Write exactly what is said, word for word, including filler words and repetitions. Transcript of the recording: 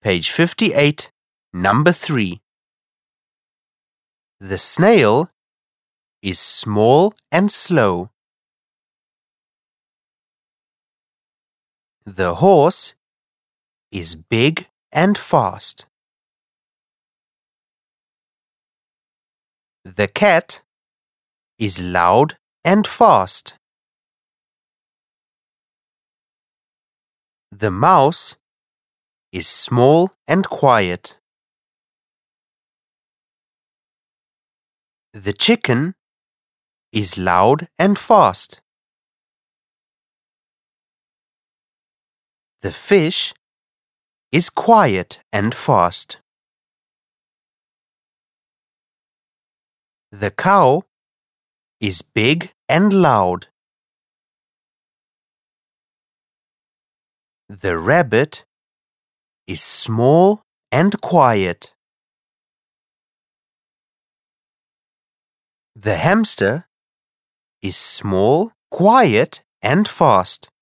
Page fifty-eight, number three. The snail is small and slow. The horse is big and fast. The cat is loud and fast. The mouse is small and quiet. The chicken is loud and fast. The fish is quiet and fast. The cow is big and loud. The rabbit is small and quiet. The hamster is small, quiet, and fast.